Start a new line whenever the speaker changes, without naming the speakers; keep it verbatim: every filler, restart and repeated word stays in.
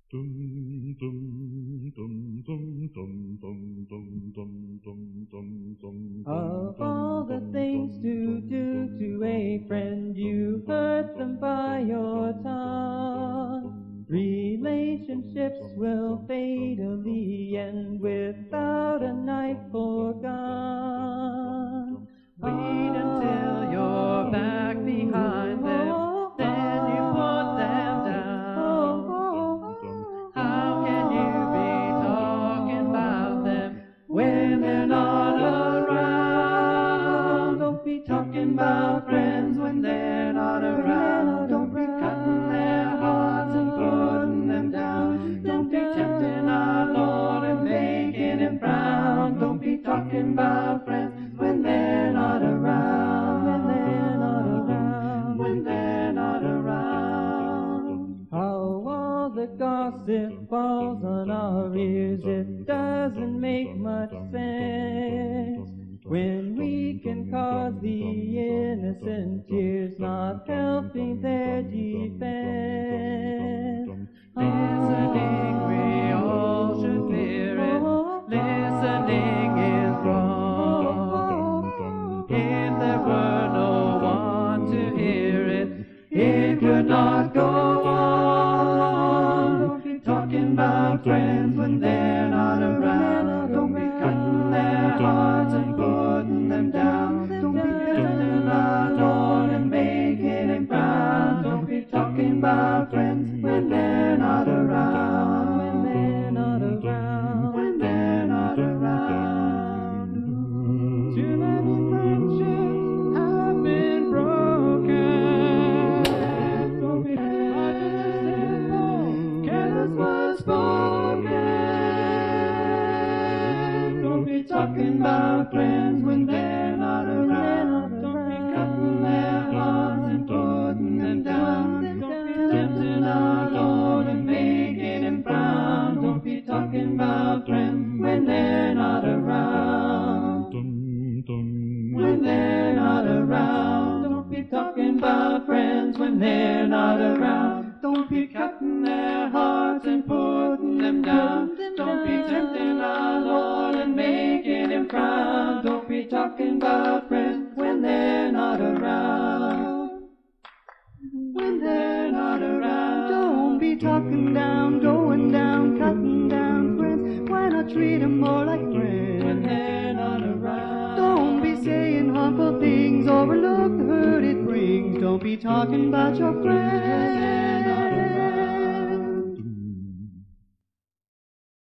Of all the things to do to a friend, you hurt them by your tongue. Relationships will fatally end without a knife or gun. Wait until you're back behind them, then you put them down. How can you be talking about them when they're not around? Don't be talking about friends when they're not around. Don't be cutting their hearts and putting them down. Don't be tempting our Lord and making him frown. Don't be talking about friends when they're not around. When they're not around. When they're not around. How all the gossip falls on our ears, it doesn't make much sense. When we can cause the innocent tears, not helping their defense. Listening, we all should fear it. Listening is wrong. If there were no one to hear it, it could not go on. Don't be talking about friends when they're not around. Don't be cutting their hearts and putting them down. Don't be tempting our Lord and making him frown. Don't be talking about friends when they're not around. When they're not around. When they're not around. Too many friendships have been broken. Don't be careless words spoken. Don't be talking about friends when they're not around. Don't be cutting their hearts and putting them down. Don't be tempting our Lord and making him frown. Don't be talking about friends when they're not around. When they're not around. Don't be talking about friends when they're not around. Don't be cutting their hearts and putting them down. Don't be tempting our Lord and making him frown. Don't be talking about friends when they're not around. When they're not around. Don't be talking down, going down, cutting down friends. Why not treat them more like friends when they're not around? Don't be saying harmful things, overlook the hurt it brings. Don't be talking about your friends.